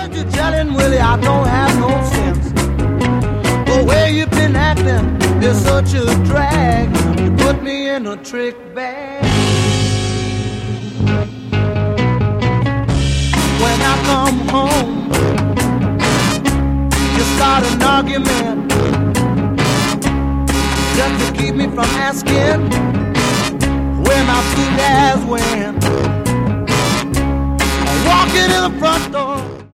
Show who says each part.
Speaker 1: heard you telling Willie I don't have no sense. The way you've been acting is such a drag. You put me in a trick bag. When I come home, you start an argument just to keep me from asking where my sweet ass went. Walking in the front door.